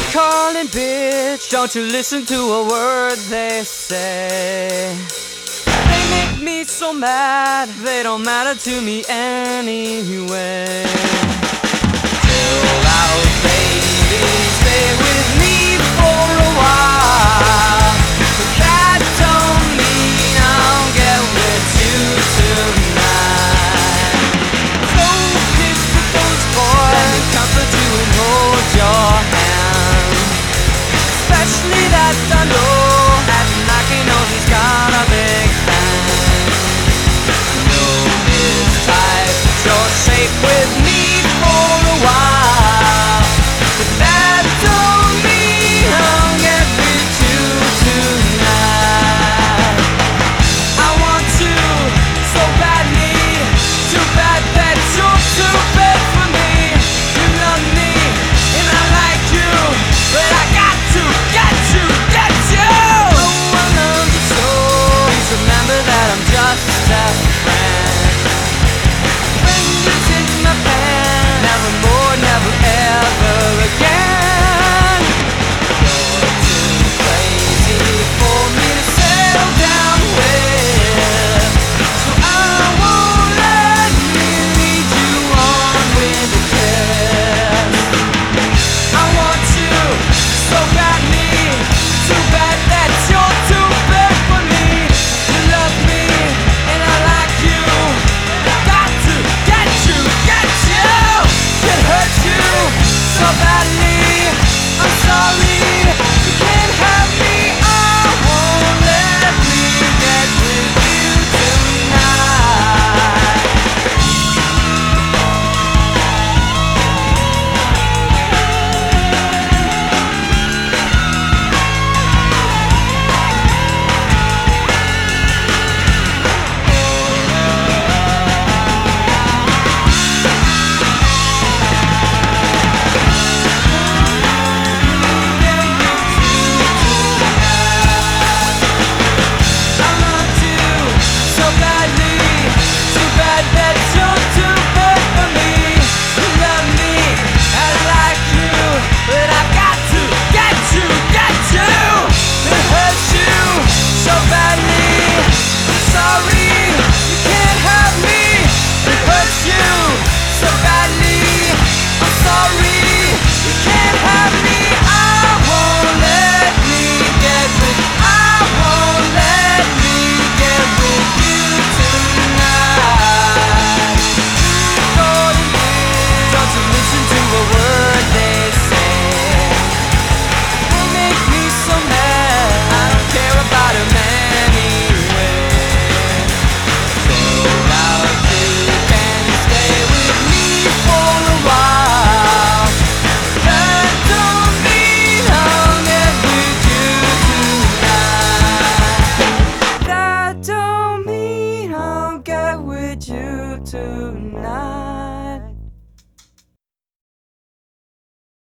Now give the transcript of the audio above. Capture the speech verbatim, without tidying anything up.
calling bitch, don't you listen to a word they say. They make me so mad, they don't matter to me anyway. Chill out, baby, stay with me for a while, but that don't mean I'll get with you tonight. So kiss the those boys, let me comfort you and hold your hand, especially that I know acting like he knows he's got a big fan. No, it's tight, but you're safe with me for a while, but that don't mean I'll get with you tonight. I want you so badly, too bad that you're too bad for me. You love me and I like you, but I got to get you, get you. Oh, I love you so. Please remember that I'm just a friend. Fingers in my pan, never more, never ever again. You're too crazy for me to settle down with, so I won't let me lead you on with a kiss. I want you so badly, too bad that you're too bad for me. You love me and I like you, I got to get you, get you. It hurts you so badly, I'm sorry, you can't have me. I won't let me get with you tonight. I loved you so badly, too bad that you're too bad for me. You love me, I like you, but I got to get you, get you. It hurts you so badly, I'm sorry, you can't have me. It hurts you so badly, I'm sorry, you can't have me. I won't let me get with, I won't let me get with you tonight. Lord, don't you listen to a word they say. They make me so mad, I don't care about them anyway. So out you can stay with me for a while, that don't mean I'll get with you tonight. That don't mean I'll get with you tonight.